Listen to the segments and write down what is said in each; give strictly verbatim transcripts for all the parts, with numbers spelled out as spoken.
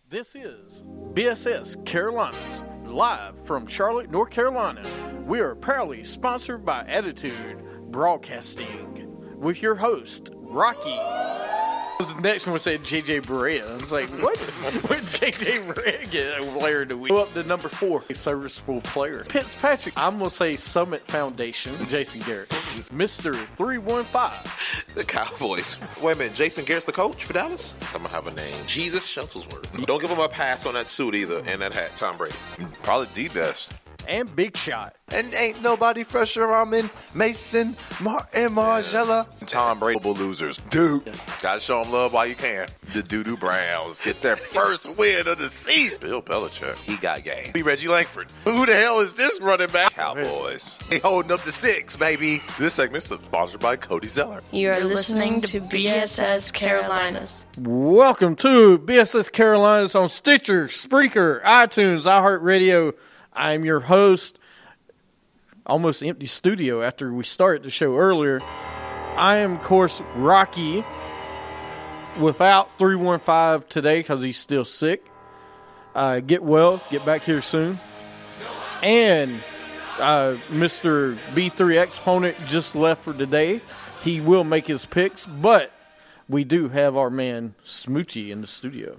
This is B S S Carolinas, live from Charlotte, North Carolina. We are proudly sponsored by Attitude Broadcasting with your host, Rocky. The next one said J J Barea. I was like, what? What J J Barea get a player do we go up to number four? A serviceable player. Fitzpatrick. I'm going to say Summit Foundation. Jason Garrett. Mister three one five. The Cowboys. Wait a minute. Jason Garrett's the coach for Dallas? Someone have a name. Jesus Shuttlesworth. Don't give him a pass on that suit either and that hat. Tom Brady. Probably the best. And Big Shot. And ain't nobody fresher. I'm in Mason, Martin, Margella. Yeah. Tom Brady losers. Dude. Yeah. Gotta show them love while you can. The Doo-Doo Browns get their first win of the season. Bill Belichick. He got game. Be Reggie Langford. Who the hell is this running back? Cowboys. They holding up to six, baby. This segment is sponsored by Cody Zeller. You are listening to B S S Carolinas. Welcome to B S S Carolinas on Stitcher, Spreaker, iTunes, iHeartRadio. I'm your host. Almost empty studio after we started the show earlier. I am, of course, Rocky. Without three one five today because he's still sick. Uh, get well. Get back here soon. And uh, Mister B three Exponent just left for today. He will make his picks, but we do have our man Smoochie in the studio.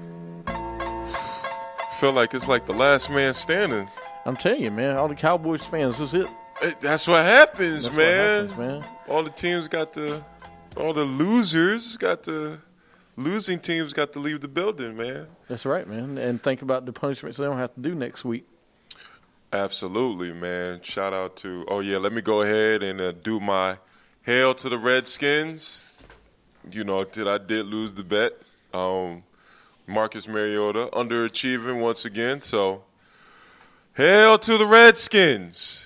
Feel like it's like the last man standing. I'm telling you, man, all the Cowboys fans, this is it. it that's what happens, that's man. What happens, man. All the teams got the, all the losers got the, losing teams got to leave the building, man. That's right, man. And think about the punishments they don't have to do next week. Absolutely, man. Shout out to, oh yeah, let me go ahead and uh, do my hail to the Redskins. You know, did I did lose the bet. Um, Marcus Mariota underachieving once again, so hail to the Redskins.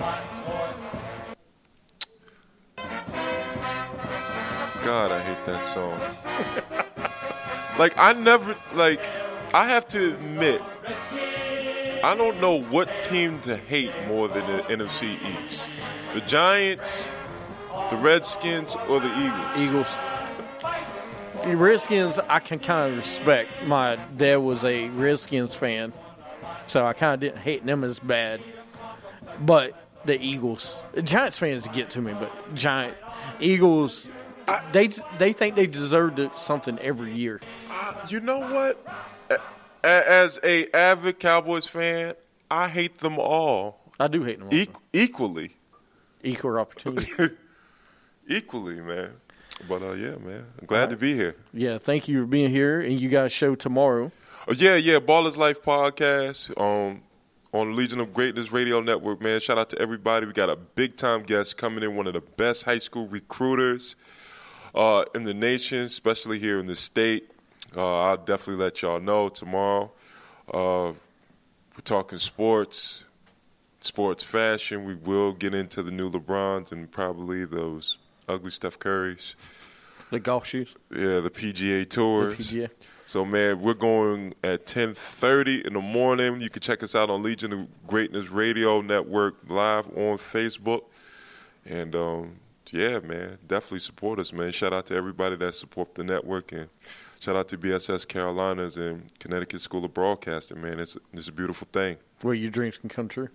God, I hate that song. Like, I never, like, I have to admit, I don't know what team to hate more than the N F C East. The Giants, the Redskins, or the Eagles? Eagles. The Redskins, I can kind of respect. My dad was a Redskins fan, so I kind of didn't hate them as bad. But the Eagles, the Giants fans get to me, but Giant Eagles, I, they they think they deserved something every year. Uh, you know what? As a avid Cowboys fan, I hate them all. I do hate them all. E- equally. Equal opportunity. Equally, man. But, uh, yeah, man, I'm glad right. to be here. Yeah, thank you for being here, and you guys show tomorrow. Oh, yeah, yeah, Ballers Life podcast um, on Legion of Greatness Radio Network, man. Shout out to everybody. We got a big-time guest coming in, one of the best high school recruiters uh, in the nation, especially here in the state. Uh, I'll definitely let y'all know tomorrow. Uh, we're talking sports, sports fashion. We will get into the new LeBrons and probably those – ugly Steph Curry's. The golf shoes? Yeah, the P G A Tours. The P G A. So, man, we're going at ten thirty in the morning. You can check us out on Legion of Greatness Radio Network live on Facebook. And, um, yeah, man, definitely support us, man. Shout out to everybody that support the network. And shout out to B S S Carolinas and Connecticut School of Broadcasting, man. It's, it's a beautiful thing. Where your dreams can come true.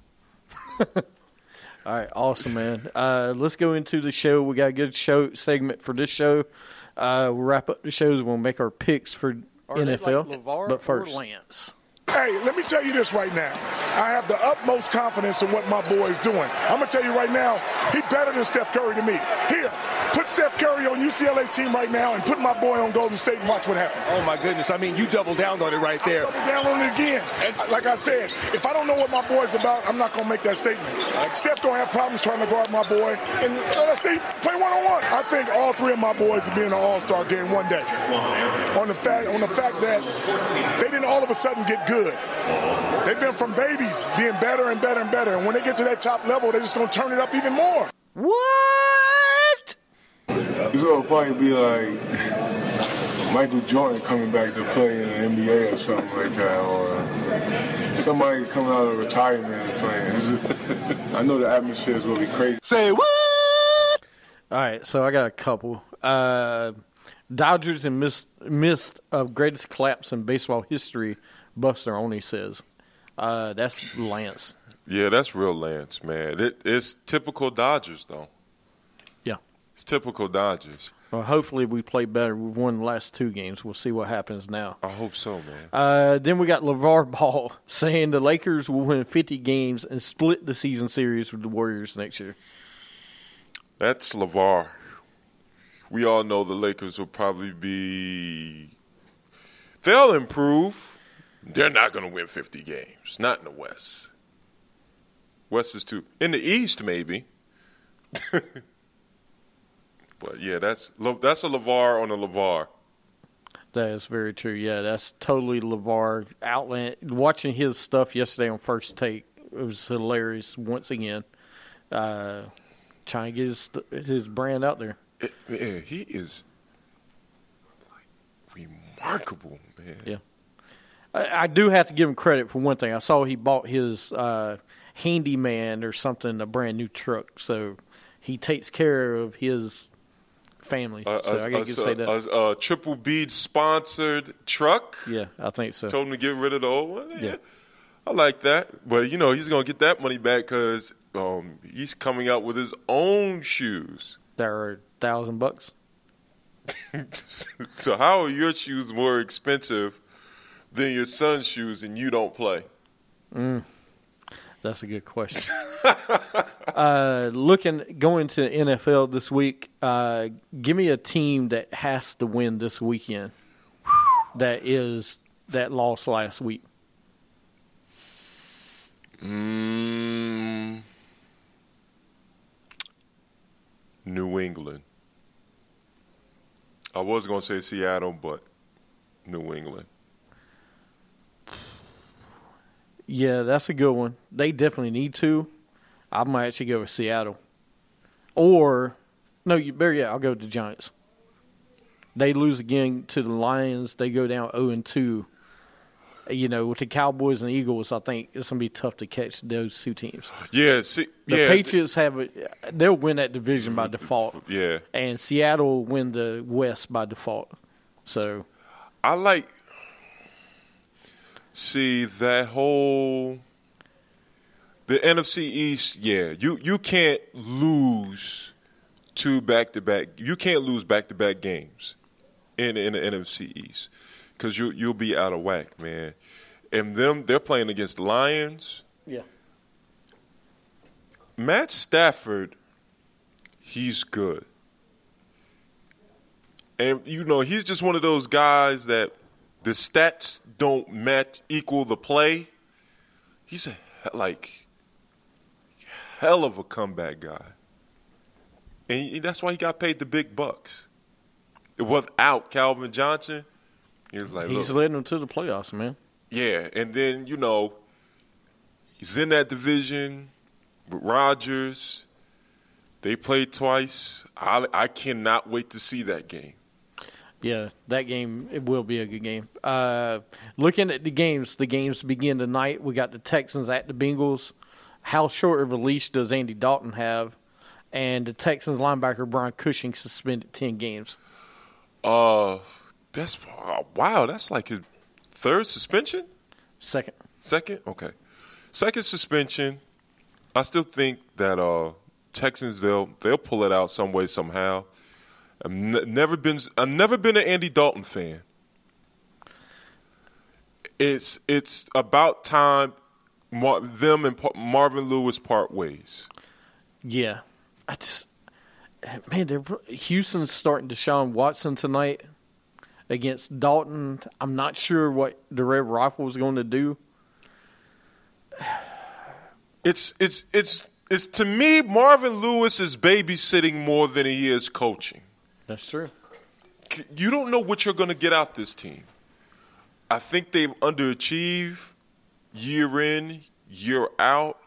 All right, awesome, man. Uh, let's go into the show. We got a good show segment for this show. Uh, we'll wrap up the shows. We'll make our picks for Are N F L. Like LeVar but first, or Lance? Hey, let me tell you this right now. I have the utmost confidence in what my boy is doing. I'm going to tell you right now, he better than Steph Curry to me. Here, put Steph Curry on U C L A's team right now and put my boy on Golden State and watch what happens. Oh, my goodness. I mean, you double down on it right there. I double down on it again. And like I said, if I don't know what my boy's about, I'm not going to make that statement. Steph's going to have problems trying to guard my boy. And so let's see, play one-on-one. I think all three of my boys will be in an all-star game one day. On the fact, on the fact that they didn't all of a sudden get good. They've been from babies being better and better and better. And when they get to that top level, they're just going to turn it up even more. What? It's going to probably be like Michael Jordan coming back to play in the N B A or something like that. Or somebody coming out of retirement and playing. I know the atmosphere is going to be crazy. Say what? All right, so I got a couple. Uh, Dodgers in midst, midst of greatest collapse in baseball history, Buster Olney says. Uh, that's Lance. Yeah, that's real Lance, man. It, it's typical Dodgers, though. Yeah. It's typical Dodgers. Well, hopefully we play better. We've won the last two games. We'll see what happens now. I hope so, man. Uh, then we got LeVar Ball saying the Lakers will win fifty games and split the season series with the Warriors next year. That's LeVar. We all know the Lakers will probably be – they'll improve. They're not going to win fifty games, not in the West. West is too – in the East, maybe. But, yeah, that's that's a LeVar on a LeVar. That is very true. Yeah, that's totally LeVar. Outland. Watching his stuff yesterday on First Take, it was hilarious once again. Uh, trying to get his, his brand out there. It, man, he is like remarkable, man. Yeah. I, I do have to give him credit for one thing. I saw he bought his uh, handyman or something, a brand new truck. So he takes care of his family. Uh, so a, I got to a, say that. A, a Triple Bead sponsored truck. Yeah, I think so. Told him to get rid of the old one. Yeah, yeah. I like that. But, you know, he's going to get that money back because um, he's coming out with his own shoes. That are a thousand bucks. So how are your shoes more expensive than your son's shoes and you don't play? Mm, that's a good question. uh, looking going to the N F L this week, uh, give me a team that has to win this weekend. That is that lost last week. Mm, New England. I was going to say Seattle, but New England. Yeah, that's a good one. They definitely need to. I might actually go with Seattle. Or, no, you better, yeah, I'll go with the Giants. They lose again to the Lions. They go down oh and two. You know, with the Cowboys and Eagles, I think it's going to be tough to catch those two teams. Yeah, see, the yeah. Patriots have a, they'll win that division by default. Yeah. And Seattle will win the West by default. So I like see that whole the N F C East, yeah. You you can't lose two back to back. You can't lose back to back games in in the N F C East. Because you, you'll be out of whack, man. And them, they're playing against the Lions. Yeah. Matt Stafford, he's good. And, you know, he's just one of those guys that the stats don't match, equal the play. He's a, like, hell of a comeback guy. And that's why he got paid the big bucks. Without Calvin Johnson, he was like, he's look, leading them to the playoffs, man. Yeah, and then, you know, he's in that division with Rodgers. They played twice. I, I cannot wait to see that game. Yeah, that game, it will be a good game. Uh, looking at the games, the games begin tonight. We got the Texans at the Bengals. How short of a leash does Andy Dalton have? And the Texans linebacker Brian Cushing suspended ten games. Uh... That's wow. That's like his third suspension. Second. Second. Okay. Second suspension. I still think that uh, Texans they'll they'll pull it out some way somehow. I've n- never been I've never been an Andy Dalton fan. It's it's about time Mar- them and pa- Marvin Lewis part ways. Yeah, I just man, they're, Houston's starting Deshaun Watson tonight. Against Dalton, I'm not sure what the Red Rifle is going to do. It's it's it's it's to me, Marvin Lewis is babysitting more than he is coaching. That's true. You don't know what you're going to get out this team. I think they've underachieved year in, year out.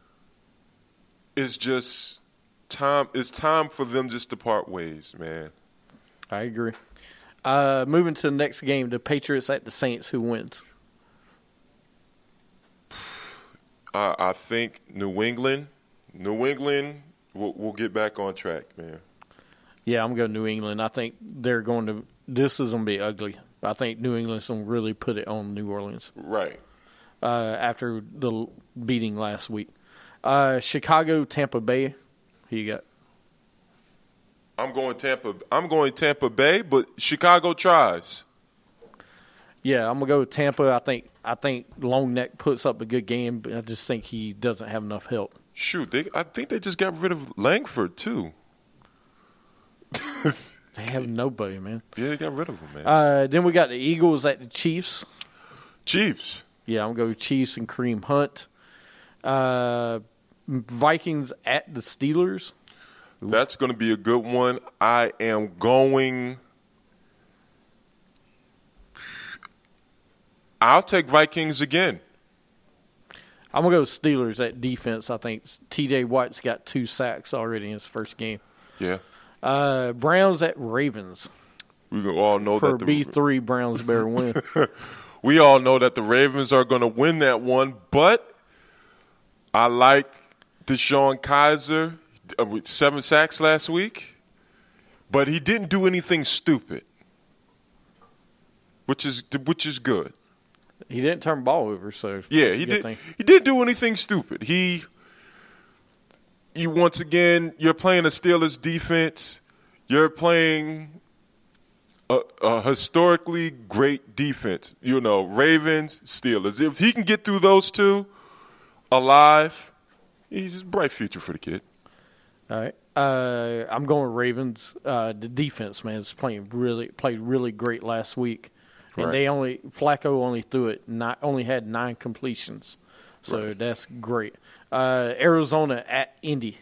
It's just time. It's time for them just to part ways, man. I agree. Uh, moving to the next game, the Patriots at the Saints. Who wins? I, I think New England. New England will will get back on track, man. Yeah, I'm going to New England. I think they're going to – this is going to be ugly. I think New England's going to really put it on New Orleans. Right. Uh, after the beating last week. Uh, Chicago, Tampa Bay. Who you got? I'm going Tampa. I'm going Tampa Bay, but Chicago tries. Yeah, I'm gonna go with Tampa. I think I think Long Neck puts up a good game, but I just think he doesn't have enough help. Shoot, they, I think they just got rid of Langford too. They have nobody, man. Yeah, they got rid of him, man. Uh, then we got the Eagles at the Chiefs. Chiefs. Yeah, I'm going to go Chiefs and Kareem Hunt. Uh, Vikings at the Steelers. That's going to be a good one. I am going. I'll take Vikings again. I'm going to go Steelers at defense. I think T J Watt's got two sacks already in his first game. Yeah. Uh, Browns at Ravens. We all know For that the B three, Browns better win. We all know that the Ravens are going to win that one, but I like DeShone Kizer uh, with seven sacks last week, but he didn't do anything stupid, which is which is good. He didn't turn the ball over, so yeah, he did. Thing. He didn't do anything stupid. He, you once again, you're playing a Steelers defense. You're playing a, a historically great defense. You know, Ravens, Steelers. If he can get through those two alive, he's a bright future for the kid. All right. Uh, I'm going Ravens. Uh, the defense, man, is playing really played really great last week. And right. they only Flacco only threw it not only had nine completions, so right. that's great. Uh, Arizona at Indy.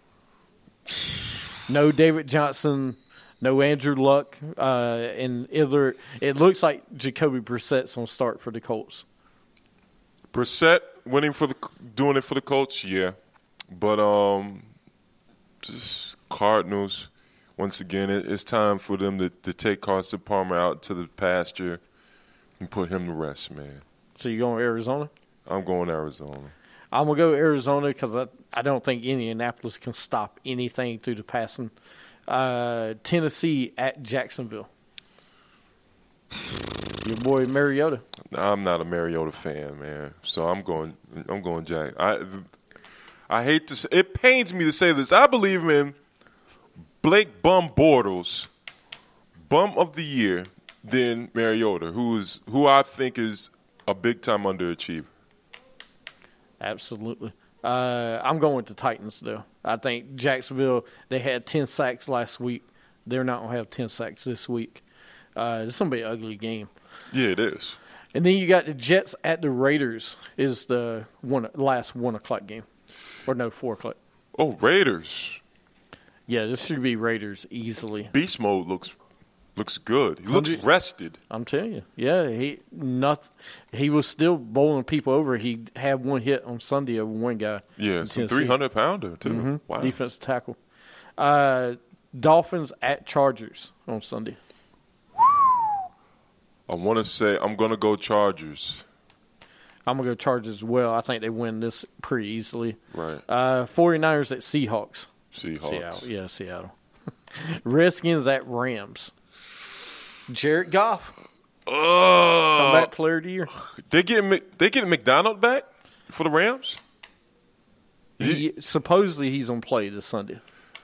No David Johnson, no Andrew Luck, uh, and either it looks like Jacoby Brissett's on start for the Colts. Brissett winning for the doing it for the Colts, yeah, but um, just Cardinals. Once again, it, it's time for them to, to take Carson Palmer out to the pasture and put him to rest, man. So you going Arizona? I'm going Arizona. I'm going to go Arizona because I, I don't think Indianapolis can stop anything through the passing. Uh, Tennessee at Jacksonville. Your boy Mariota. I'm not a Mariota fan, man. So I'm going I'm going Jack. I I hate to say, it pains me to say this. I believe in Blake Bum Bortles, Bum of the Year, than Mariota, who is who I think is a big time underachiever. Absolutely. Uh, I'm going with the Titans, though. I think Jacksonville, they had ten sacks last week. They're not going to have ten sacks this week. Uh, it's going to be an ugly game. Yeah, it is. And then you got the Jets at the Raiders is the one last one o'clock game. Or no, four o'clock. Oh, Raiders. Yeah, this should be Raiders easily. Beast mode looks looks good. He looks rested. I'm telling you. Yeah, he not he was still bowling people over. He had one hit on Sunday over one guy. Yeah, some three hundred pounder too. Mm-hmm. Wow. Defensive tackle. Uh, Dolphins at Chargers on Sunday. I want to say I'm going to go Chargers. I'm going to go Chargers as well. I think they win this pretty easily. Right. Uh, 49ers at Seahawks. Seahawks. Seattle. Yeah, Seattle. Redskins at Rams. Jared Goff. Oh. Comeback player of the year. They get they get McDonald back for the Rams? He, supposedly he's on play this Sunday.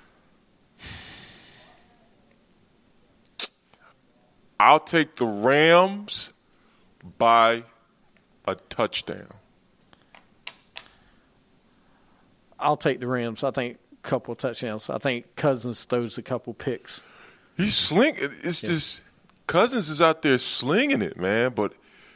I'll take the Rams by a touchdown. I'll take the Rams. I think a couple of touchdowns. I think Cousins throws a couple picks. He's sling. It's yeah. just Cousins is out there slinging it, man. But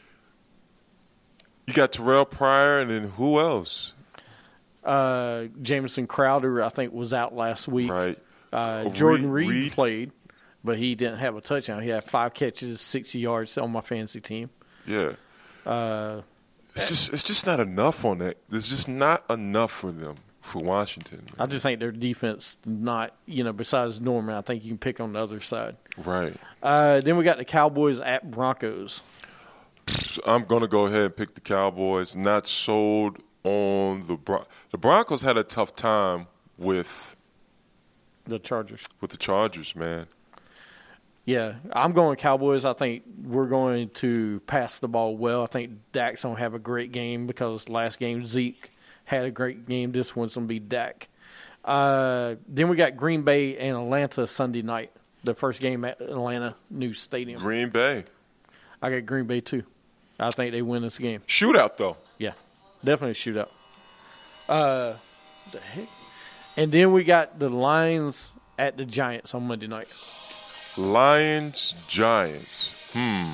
you got Terrell Pryor, and then who else? Uh, Jamison Crowder, I think, was out last week. Right. Uh, oh, Jordan Reed, Reed played, but he didn't have a touchdown. He had five catches, sixty yards on my fantasy team. Yeah. Uh, it's just it's just not enough on that. There's just not enough for them. For Washington. Man. I just think their defense not, you know, besides Norman, I think you can pick on the other side. Right. Uh, then we got the Cowboys at Broncos. I'm going to go ahead and pick the Cowboys. Not sold on the Bron- – the Broncos had a tough time with The Chargers. With the Chargers, man. Yeah, I'm going Cowboys. I think we're going to pass the ball well. I think Dak's going to have a great game because last game Zeke had a great game. This one's going to be Dak. Uh, then we got Green Bay and Atlanta Sunday night. The first game at Atlanta new stadium. Green Bay. I got Green Bay too. I think they win this game. Shootout, though. Yeah, definitely a shootout. Uh, the heck? And then we got the Lions at the Giants on Monday night. Lions, Giants. Hmm.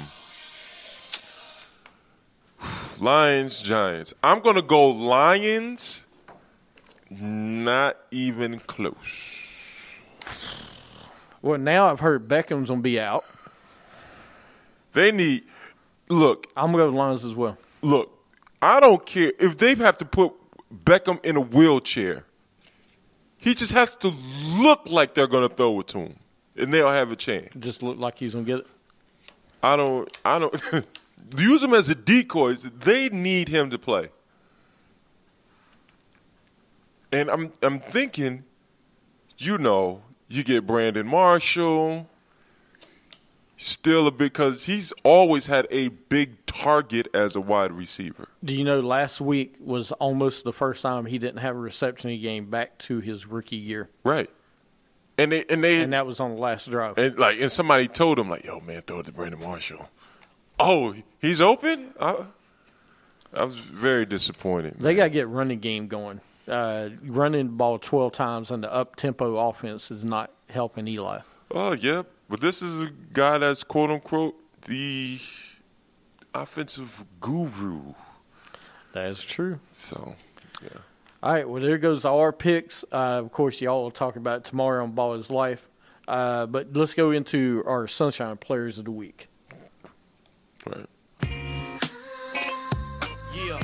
Lions, Giants. I'm going to go Lions. Not even close. Well, now I've heard Beckham's going to be out. They need – look. I'm going to go Lions as well. Look, I don't care. If they have to put Beckham in a wheelchair, he just has to look like they're going to throw it to him, and they'll have a chance. Just look like he's going to get it? I don't – I don't – use him as a decoy. They need him to play. And I'm I'm thinking, you know, you get Brandon Marshall, still a big, because he's always had a big target as a wide receiver. Do you know last week was almost the first time he didn't have a reception game back to his rookie year? Right. And they and they and that was on the last drive. And like and somebody told him like, "Yo, man, throw it to Brandon Marshall." Oh, he's open? I, I was very disappointed. They got to get running game going. Uh, running the ball twelve times on the up-tempo offense is not helping Eli. Oh, yeah. But this is a guy that's, quote-unquote, the offensive guru. That is true. So, yeah. All right, well, there goes our picks. Uh, of course, y'all will talk about it tomorrow on Ball is Life. Uh, but let's go into our Sunshine Players of the Week. Right. Yeah.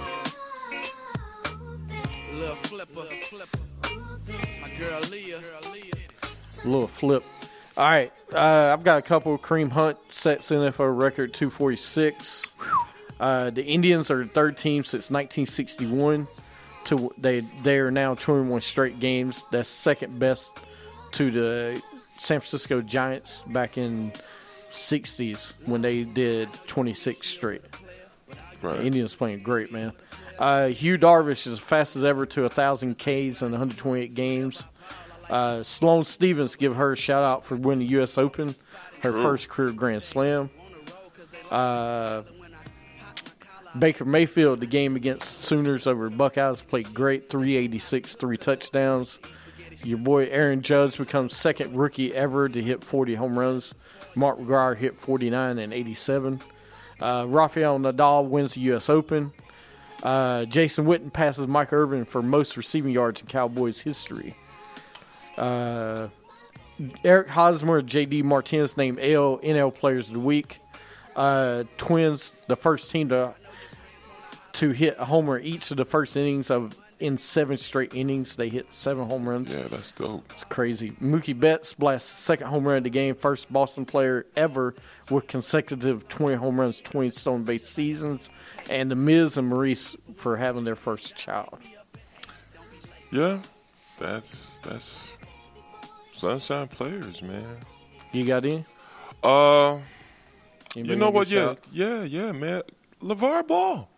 Little flipper, flipper. My girl Leah. A little flip. All right, uh, I've got a couple. Kareem Hunt sets N F L record two forty-six. Uh, the Indians are the third team since nineteen sixty-one. To they they are now twenty-one straight games. That's second best to the San Francisco Giants back in sixties when they did twenty-six straight. Right. The Indians playing great, man. Uh, Hugh Darvish is fastest ever to one thousand Ks in one hundred twenty-eight games. Uh, Sloane Stephens, give her a shout-out for winning the U S Open, her True. first career Grand Slam. Uh, Baker Mayfield, the game against Sooners over Buckeyes, played great, three eighty-six, three touchdowns. Your boy Aaron Judge becomes second rookie ever to hit forty home runs. Mark McGwire hit forty-nine and eighty-seven. Uh, Rafael Nadal wins the U S Open. Uh, Jason Witten passes Mike Irvin for most receiving yards in Cowboys history. Uh, Eric Hosmer and J D Martinez named A L N L Players of the Week. Uh, Twins, the first team to to hit a homer each of the first innings of in seven straight innings. They hit seven home runs. Yeah, that's dope. It's crazy. Mookie Betts blasts second home run of the game. First Boston player ever with consecutive twenty home runs, twenty stolen base seasons. And the Miz and Maurice for having their first child. Yeah, that's that's Sunshine Players, man. You got any? Uh, Anybody you know what? Yeah, shout? yeah, yeah, man. LeVar Ball.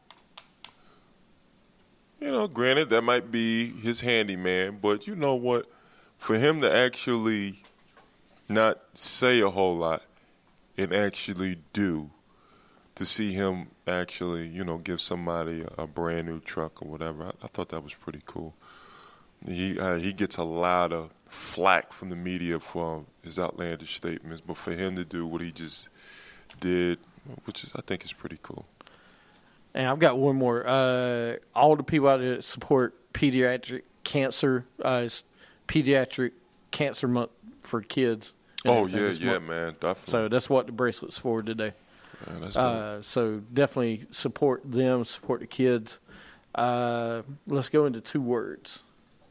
You know, granted, that might be his handyman, but you know what? For him to actually not say a whole lot and actually do, to see him actually, you know, give somebody a, a brand new truck or whatever, I, I thought that was pretty cool. He uh, he gets a lot of flack from the media for his outlandish statements, but for him to do what he just did, which is I think is pretty cool. And I've got one more. Uh, all the people out there that support pediatric cancer, uh, it's Pediatric Cancer Month for kids. Oh, yeah, this yeah, month. man, definitely. So that's what the bracelet's for today. Yeah, that's dope. Uh, so definitely support them, support the kids. Uh, let's go into two words.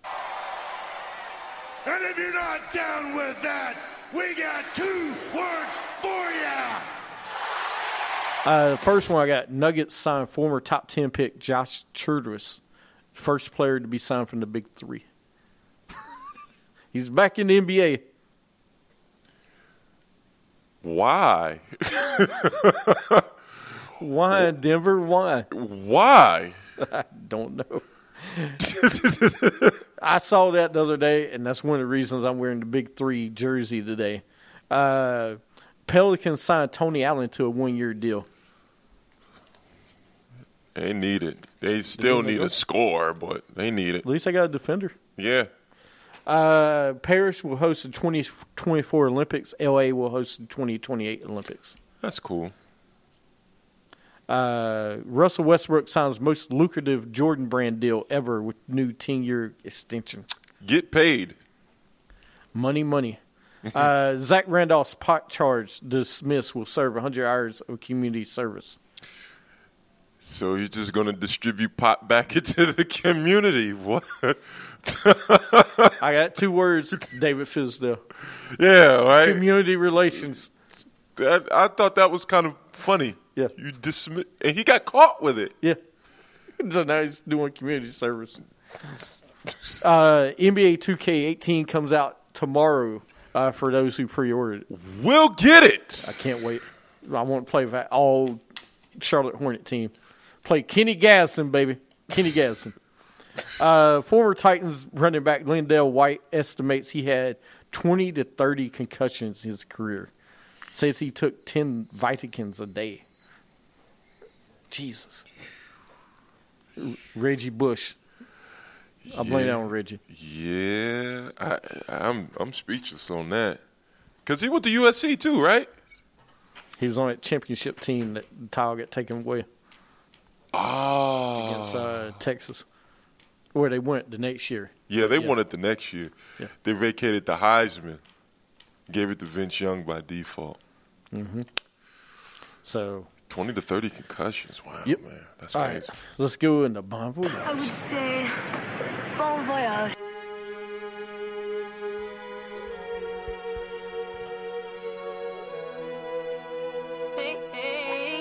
And if you're not down with that, we got two words for ya. Uh, the first one I got, Nuggets signed former top ten pick Josh Childress, first player to be signed from the Big Three. He's back in the N B A. Why? Why, Denver? Why? Why? I don't know. I saw that the other day, and that's one of the reasons I'm wearing the Big Three jersey today. Uh, Pelicans signed Tony Allen to a one-year deal. They need it. They still need a score, but they need it. At least I got a defender. Yeah. Uh, Paris will host the twenty twenty-four Olympics. L A will host the twenty twenty-eight Olympics. That's cool. Uh, Russell Westbrook signs most lucrative Jordan brand deal ever with new ten-year extension. Get paid. Money, money. uh, Zach Randolph's pot charge dismissed will serve one hundred hours of community service. So you're just going to distribute pot back into the community. What? I got two words, David Fisdale. Yeah, right? Community relations. I, I thought that was kind of funny. Yeah. You dismiss, and he got caught with it. Yeah. So now he's doing community service. Uh, N B A two K eighteen comes out tomorrow uh, for those who pre-ordered it. We'll get it. I can't wait. I want to play with that all Charlotte Hornet team. Play Kenny Gadsden, baby. Kenny Gadsden. Uh, former Titans running back Lindell White estimates he had twenty to thirty concussions in his career. Says he took ten Viticans a day. Jesus. Reggie Bush. I blame yeah. that on Reggie. Yeah, I, I'm I'm speechless on that. Because he went to U S C too, right? He was on that championship team that the title got taken away. Oh. Against uh, Texas. Where they went the next year. Yeah, they yeah. won it the next year. Yeah. They vacated the Heisman. Gave it to Vince Young by default. Mm-hmm. So. twenty to thirty concussions. Wow, yep. man. That's all crazy. Right. Let's go into Bon Voyage. I would say Bon Voyage. Hey, hey.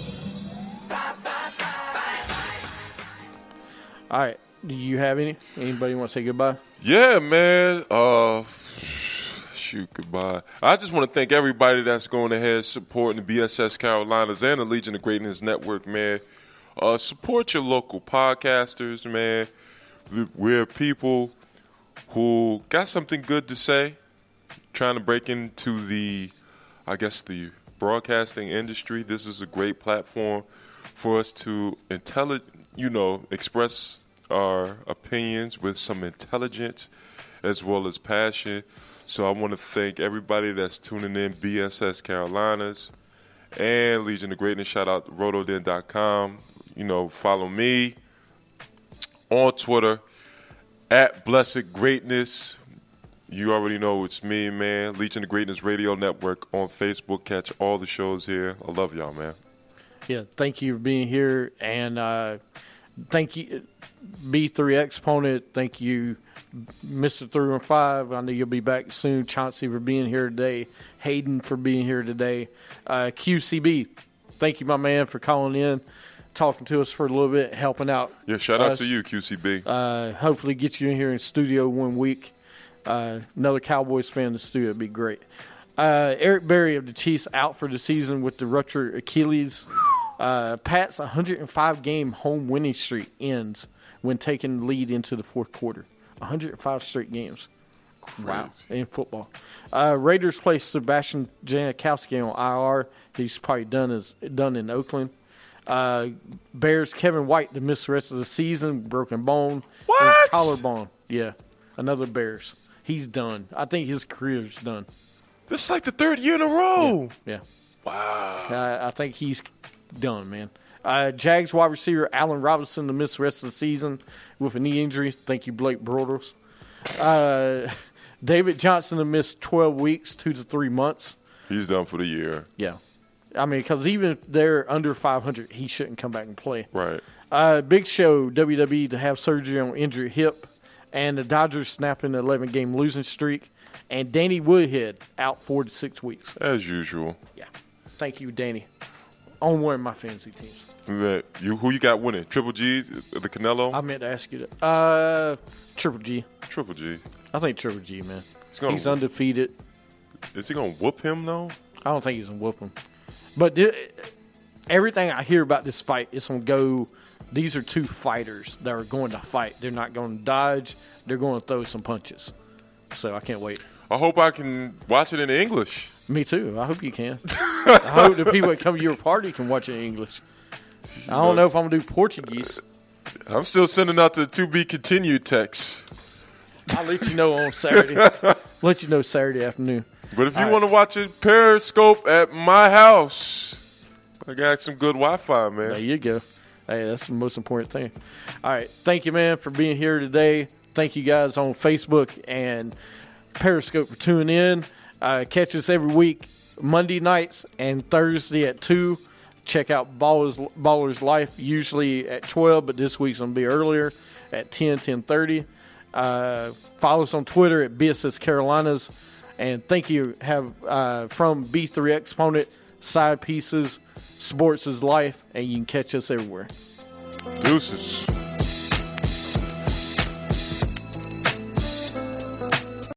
All right. Do you have any? Anybody want to say goodbye? Yeah, man. Uh, shoot, goodbye. I just want to thank everybody that's going ahead supporting the B S S Carolinas and the Legion of Greatness Network, man. Uh, support your local podcasters, man. We're people who got something good to say, trying to break into the, I guess, the broadcasting industry. This is a great platform for us to intelli- you know, express our opinions with some intelligence as well as passion. So I want to thank everybody that's tuning in, B S S Carolinas and Legion of Greatness. Shout out to rotoden dot com. You know, follow me on Twitter at Blessed Greatness. You already know it's me, man. Legion of Greatness Radio Network on Facebook. Catch all the shows here. I love y'all, man. Yeah, thank you for being here. And uh, thank you, B three Exponent. Thank you, Mister three one five. I know you'll be back soon. Chauncey for being here today. Hayden for being here today. Uh, Q C B, thank you, my man, for calling in, talking to us for a little bit, helping out. Yeah, shout out us. to you, Q C B. Uh, hopefully get you in here in studio one week. Uh, another Cowboys fan in the studio would be great. Uh, Eric Berry of the Chiefs out for the season with the ruptured Achilles. Uh, Pat's one hundred five game home winning streak ends when taking the lead into the fourth quarter. one hundred five straight games. Crazy. Wow, in football. Uh, Raiders placed Sebastian Janikowski on I R. He's probably done as done in Oakland. Uh, Bears Kevin White to miss the rest of the season, broken bone. What? Collarbone. Yeah, another Bears. He's done. I think his career's done. This is like the third year in a row. Yeah. yeah. Wow. Uh, I think he's done, man. Uh, Jags wide receiver Allen Robinson to miss the rest of the season with a knee injury. Thank you, Blake Bortles. Uh, David Johnson to miss twelve weeks, two to three months. He's done for the year. Yeah. I mean, because even if they're under five hundred, he shouldn't come back and play. Right. Uh, Big Show, W W E, to have surgery on injured hip. And the Dodgers snapping the eleven game losing streak. And Danny Woodhead out four to six weeks. As usual. Yeah. Thank you, Danny. on one of my fantasy teams. That you who you got winning? Triple G, the Canelo. I meant to ask you that. Uh, Triple G. Triple G. I think Triple G, man. He's, gonna he's whoop. undefeated. Is he gonna whoop him though? I don't think he's gonna whoop him. But th- everything I hear about this fight is gonna go. These are two fighters that are going to fight. They're not going to dodge. They're going to throw some punches. So I can't wait. I hope I can watch it in English. Me too. I hope you can. I hope the people that come to your party can watch it in English. I don't know if I'm going to do Portuguese. I'm still sending out the to be continued text. I'll let you know on Saturday. Let you know Saturday afternoon. But if you All want right. to watch it, Periscope at my house. I got some good Wi-Fi, man. There you go. Hey, that's the most important thing. All right. Thank you, man, for being here today. Thank you guys on Facebook and Periscope for tuning in. Uh, catch us every week, Monday nights and Thursday at two. Check out Ballers, Ballers Life, usually at twelve, but this week's going to be earlier at ten, ten thirty. Uh, follow us on Twitter at B S S Carolinas. And thank you have uh, from B three Exponent, Side Pieces, Sports is Life, and you can catch us everywhere. Deuces.